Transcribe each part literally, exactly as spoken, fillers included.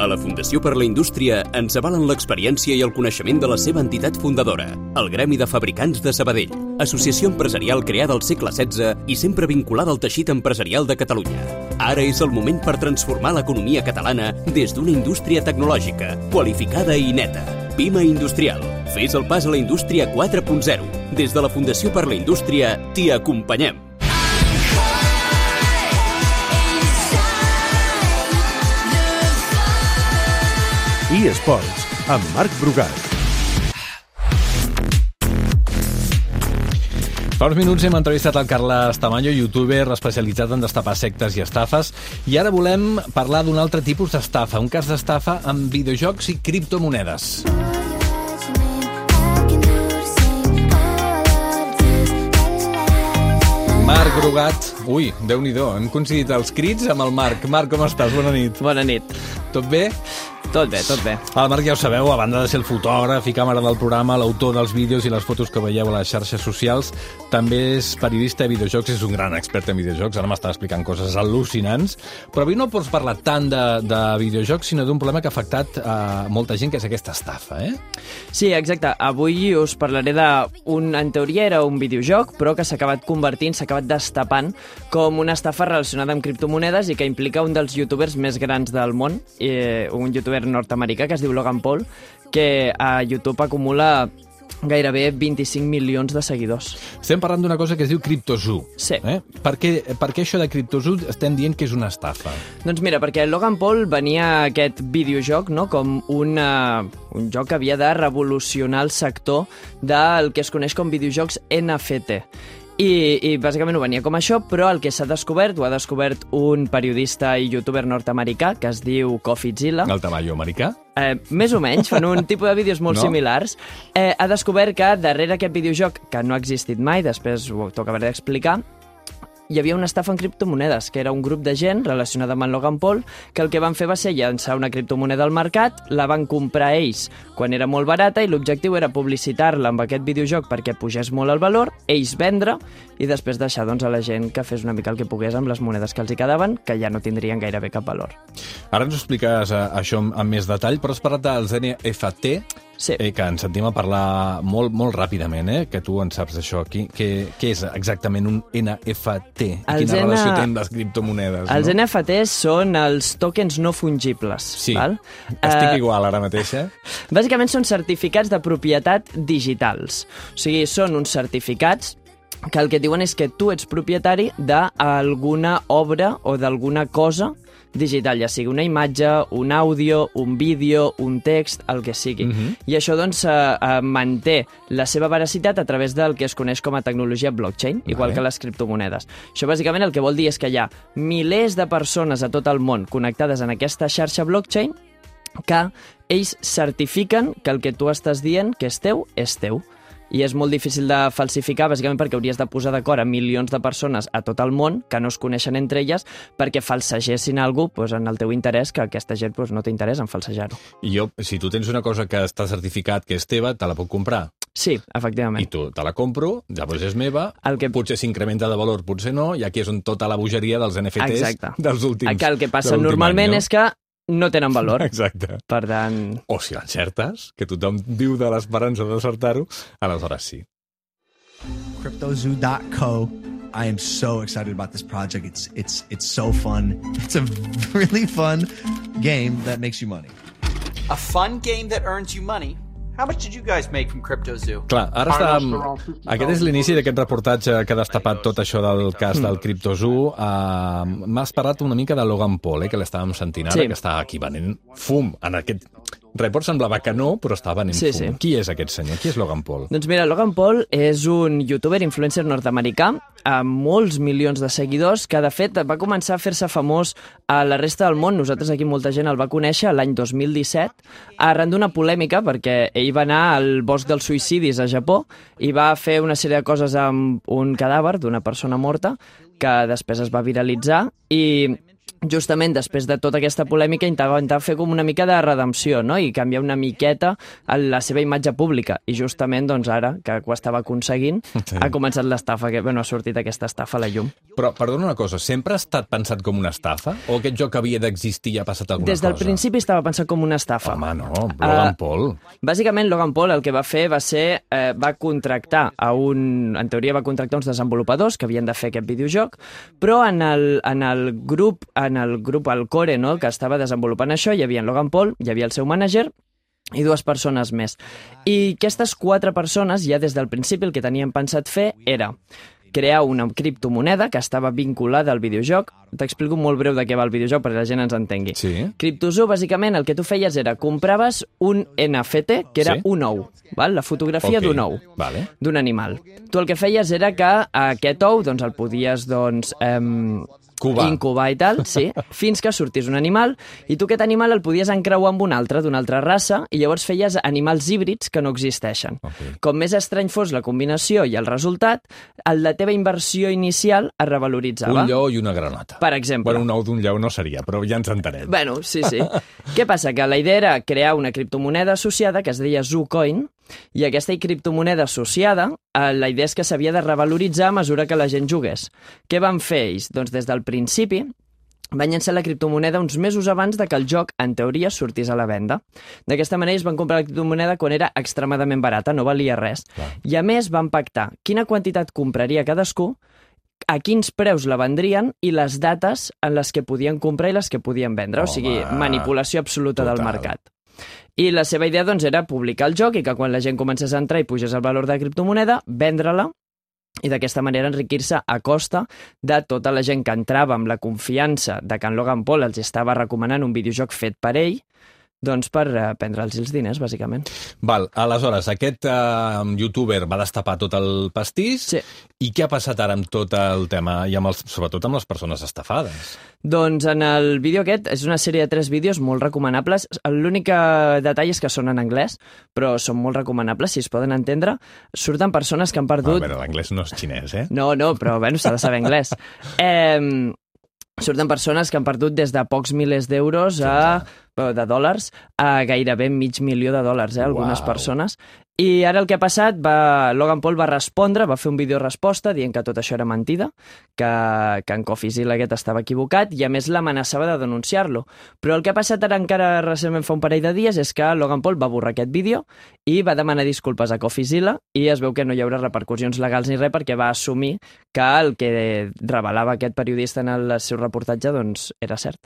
A la Fundació per la Indústria ens avalen l'experiència i el coneixement de la seva entitat fundadora, el Gremi de Fabricants de Sabadell, associació empresarial creada al segle setze i sempre vinculada al teixit empresarial de Catalunya. Ara és el moment per transformar l'economia catalana des d'una indústria tecnològica, qualificada i neta. Pima Industrial. Fes el pas a la indústria quatre punt zero. Des de la Fundació per la Indústria t'hi acompanyem. eSports, amb Marc Brugat. Fa uns minuts hem entrevistat el Carles Tamayo, youtuber especialitzat en destapar sectes i estafes, i ara volem parlar d'un altre tipus d'estafa, un cas d'estafa amb videojocs i criptomonedes. Marc Brugat. Ui, Déu-n'hi-do, hem coincidit els crits amb el Marc. Marc, com estàs? Bona nit. Bona nit. Tot bé? Tot bé, tot bé. El Marc, ja ho sabeu, a banda de ser el fotògraf i càmera del programa, l'autor dels vídeos i les fotos que veieu a les xarxes socials, també és periodista de videojocs, és un gran expert en videojocs, ara m'està explicant coses al·lucinants, però avui no pots parlar tant de, de videojocs, sinó d'un problema que ha afectat a molta gent, que és aquesta estafa, eh? Sí, exacte. Avui us parlaré d'un, en teoria era un videojoc, però que s'ha acabat convertint, s'ha acabat destapant com una estafa relacionada amb criptomonedes i que implica un dels youtubers més grans del món, eh, un youtuber nord-americà que es diu Logan Paul, que a YouTube acumula gairebé vint-i-cinc milions de seguidors. Estem parlant d'una cosa que es diu CryptoZoo. Sí. Eh? Per, què, per què això de CryptoZoo estem dient que és una estafa? Doncs mira, perquè Logan Paul venia a aquest videojoc, no?, com una, un joc que havia de revolucionar el sector del que es coneix com videojocs N F T. I, i bàsicament ho venia com això, però el que s'ha descobert, ho ha descobert un periodista i youtuber nord-americà que es diu Coffeezilla. El Tamayo americà? Eh, més o menys, fan un tipus de vídeos molt no? similars. Eh, ha descobert que darrere aquest videojoc, que no ha existit mai, després ho toca haver d'explicar, hi havia una estafa en criptomonedes, que era un grup de gent relacionada amb en Logan Paul, que el que van fer va ser llançar una criptomoneda al mercat, la van comprar ells quan era molt barata i l'objectiu era publicitar-la amb aquest videojoc perquè pugés molt el valor, ells vendre i després deixar doncs, a la gent que fes una mica el que pogués amb les monedes que els hi quedaven, que ja no tindrien gairebé cap valor. Ara ens ho expliques eh, això amb, amb més detall, però has parlat dels N F T, sí. eh, que ens sentim a parlar molt, molt ràpidament, eh, que tu en saps d'això. Què, què és exactament un N F T? I els quina N... relació té amb les criptomonedes? Els no? N F Ts són els tokens no fungibles. Sí, val? estic uh, igual ara mateix, eh? Bàsicament són certificats de propietat digitals. O sigui, són uns certificats que el que diuen és que tu ets propietari d'alguna obra o d'alguna cosa digital, ja sigui una imatge, un àudio, un vídeo, un text, el que sigui. Uh-huh. I això, doncs, eh, eh, manté la seva veracitat a través del que es coneix com a tecnologia blockchain, vale. Igual que les criptomonedes. Això, bàsicament, el que vol dir és que hi ha milers de persones a tot el món connectades en aquesta xarxa blockchain que ells certifiquen que el que tu estàs dient que és teu, és teu. I és molt difícil de falsificar, bàsicament perquè hauries de posar d'acord a milions de persones a tot el món que no es coneixen entre elles perquè falsegessin alguna cosa doncs, en el teu interès, que aquesta gent doncs, no té interès en falsejar-ho. I jo, si tu tens una cosa que està certificat que és teva, te la puc comprar? Sí, efectivament. I tu te la compro, llavors és meva, el que... potser s'incrementa de valor, potser no, i aquí és on tota la bogeria dels N F Ts Exacte. dels últims anys. El que passa normalment any, no? és que no tenen valor. Exacte. Per tant... O si l'encertes, que tothom viu de l'esperança d'acertar-ho, aleshores sí. CryptoZoo dot co. I am so excited about this project. It's it's it's so fun. It's a really fun game that makes you money. A fun game that earns you money? How much did you guys make from CryptoZoo? Clar, ara està... Aquest és l'inici d'aquest reportatge que ha destapat tot això del cas del CryptoZoo. Uh, M'has parlat una mica de Logan Paul, eh, que l'estàvem sentint ara, sí. que està aquí venent fum en aquest... Report semblava que no, però estava venent sí, fum. Sí. Qui és aquest senyor? Qui és Logan Paul? Doncs mira, Logan Paul és un youtuber influencer nord-americà amb molts milions de seguidors que, de fet, va començar a fer-se famós a la resta del món. Nosaltres aquí molta gent el va conèixer l'any dos mil disset arran d'una polèmica perquè ell va anar al bosc dels suïcidis a Japó i va fer una sèrie de coses amb un cadàver d'una persona morta que després es va viralitzar i justament després de tota aquesta polèmica intentava fer com una mica de redempció, no? I canviar una miqueta la seva imatge pública. I justament, doncs, ara, que ho estava aconseguint, sí. ha començat l'estafa, que, bueno, ha sortit aquesta estafa a la llum. Però, perdona una cosa, sempre ha estat pensat com una estafa? O aquest joc havia d'existir i ha passat alguna Des del cosa? principi estava pensat com una estafa. Home, no, Logan uh, Paul. Bàsicament, Logan Paul el que va fer va ser, eh, va contractar a un... En teoria va contractar uns desenvolupadors que havien de fer aquest videojoc, però en el, en el grup, en el grup, el core, no?, que estava desenvolupant això, hi havia en Logan Paul, hi havia el seu mànager i dues persones més. I aquestes quatre persones, ja des del principi, el que tenien pensat fer era crear una criptomoneda que estava vinculada al videojoc. T'explico molt breu de què va el videojoc perquè la gent ens entengui. Sí. CryptoZoo, bàsicament, el que tu feies era compraves un N F T, que era sí? un ou, val? La fotografia okay. d'un ou, vale. d'un animal. Tu el que feies era que aquest ou doncs, el podies doncs, eh, Cubar. incubar i tal, sí, fins que sortís un animal, i tu aquest animal el podies encreuar amb un altre, d'una altra raça, i llavors feies animals híbrids que no existeixen. Okay. Com més estrany fos la combinació i el resultat, el la teva inversió inicial es revaloritzava. Un lleó i una granota. Per exemple. Bueno, un ou d'un lleó no seria, però ja ens entenem. Bueno, sí, sí. Què passa? Que la idea era crear una criptomoneda associada que es deia ZooCoin, i aquesta criptomoneda associada, eh, la idea és que s'havia de revaloritzar a mesura que la gent jugués. Què van fer ells? Doncs des del principi van llançar la criptomoneda uns mesos abans de que el joc, en teoria, sortís a la venda. D'aquesta manera ells van comprar la criptomoneda quan era extremadament barata, no valia res. Clar. I a més van pactar quina quantitat compraria cadascú, a quins preus la vendrien i les dates en les que podien comprar i les que podien vendre. Home, o sigui, manipulació absoluta total. Del mercat. I la seva idea doncs, era publicar el joc i que quan la gent comencés a entrar i pugés el valor de la criptomoneda, vendre-la i d'aquesta manera enriquir-se a costa de tota la gent que entrava amb la confiança de que en Logan Paul els estava recomanant un videojoc fet per ell, doncs per uh, prendre'ls els diners, bàsicament. Val, aleshores, aquest uh, youtuber va destapar tot el pastís, sí. I què ha passat ara amb tot el tema, i amb els, sobretot amb les persones estafades? Doncs en el vídeo aquest, és una sèrie de tres vídeos molt recomanables. L'únic detall és que són en anglès, però són molt recomanables, si es poden entendre. Surten persones que han perdut... A veure, l'anglès no és xinès, eh? No, no, però bueno, s'ha de saber anglès. Eh... Surten persones que han perdut des de pocs milers d'euros a, de dòlars a gairebé mig milió de dòlars, eh, algunes wow. persones. I ara el que ha passat, va, Logan Paul va respondre, va fer un vídeo resposta dient que tot això era mentida, que, que en CoffeeZilla aquest estava equivocat i a més l'amenaçava de denunciar-lo. Però el que ha passat ara encara recentment fa un parell de dies és que Logan Paul va borrar aquest vídeo i va demanar disculpes a CoffeeZilla i es veu que no hi haurà repercussions legals ni res perquè va assumir que el que revelava aquest periodista en el seu reportatge doncs era cert.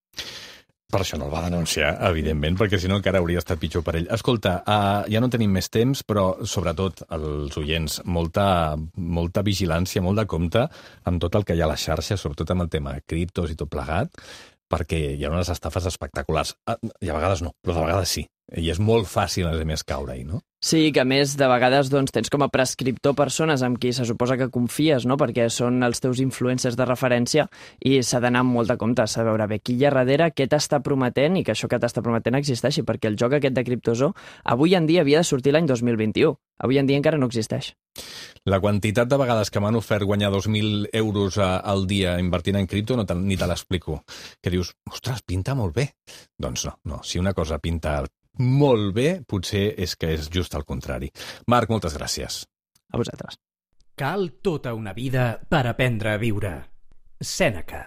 Per això no el va denunciar, evidentment, perquè si no encara hauria estat pitjor per ell. Escolta, uh, ja no tenim més temps, però sobretot els oients, molta, molta vigilància, molt de compte amb tot el que hi ha a la xarxa, sobretot amb el tema de criptos i tot plegat, perquè hi ha unes estafes espectaculars. Uh, I a vegades no, però de vegades sí. I és molt fàcil, a més, caure-hi, no? Sí, que a més, de vegades doncs, tens com a prescriptor persones amb qui se suposa que confies, no? Perquè són els teus influencers de referència i s'ha d'anar amb molt de compte, s'ha de veure bé qui hi ha darrere, què t'està prometent i que això que t'està prometent existeixi, perquè el joc aquest de CryptoZoo avui en dia havia de sortir l'any dos mil vint-i-u. Avui en dia encara no existeix. La quantitat de vegades que m'han ofert guanyar dos mil euros al dia invertint en cripto no te, ni te l'explico. Que dius, ostres, pinta molt bé. Doncs no, no. Si una cosa pinta molt bé, potser és que és just al contrari. Marc, moltes gràcies. A vosaltres. Cal tota una vida per aprendre a viure. Sèneca.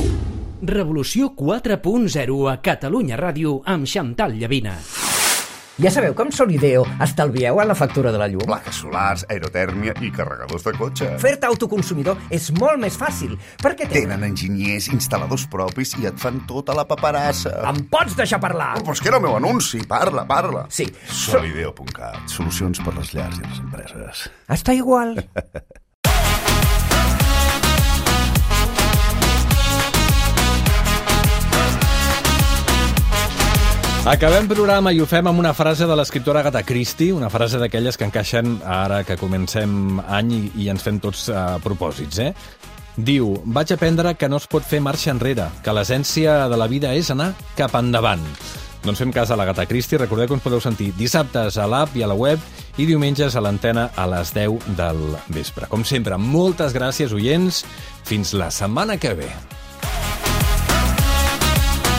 Revolució quatre punt zero a Catalunya Ràdio amb Xantal Llavina. Ja sabeu com Solideo estalvieu a la factura de la llum? Plaques solars, aerotèrmia i carregadors de cotxe. Fer-te autoconsumidor és molt més fàcil, perquè tenen... Tenen enginyers, instal·ladors propis i et fan tota la paperassa. Em pots deixar parlar? Oh, però és que era el meu anunci, parla, parla. Sí. Solideo punt cat, solucions per les llars i les empreses. Està igual. Acabem programa i ho fem amb una frase de l'escriptora Agatha Christie, una frase d'aquelles que encaixen ara que comencem any i, i ens fem tots uh, propòsits, eh? Diu, vaig aprendre que no es pot fer marxa enrere, que l'essència de la vida és anar cap endavant. Doncs fem cas a l'Agatha Christie, recordeu que ens podeu sentir dissabtes a l'app i a la web i diumenges a l'antena a les deu del vespre. Com sempre, moltes gràcies, oients. Fins la setmana que ve.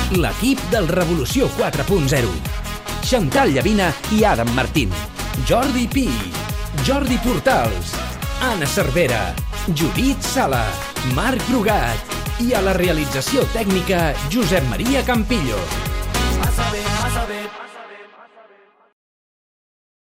L'equip del Revolució quatre punt zero. Xantal Llavina i Adam Martín. Jordi Pi. Jordi Portals. Anna Cervera. Judit Sala. Marc Brugat. I a la realització tècnica, Josep Maria Campillo.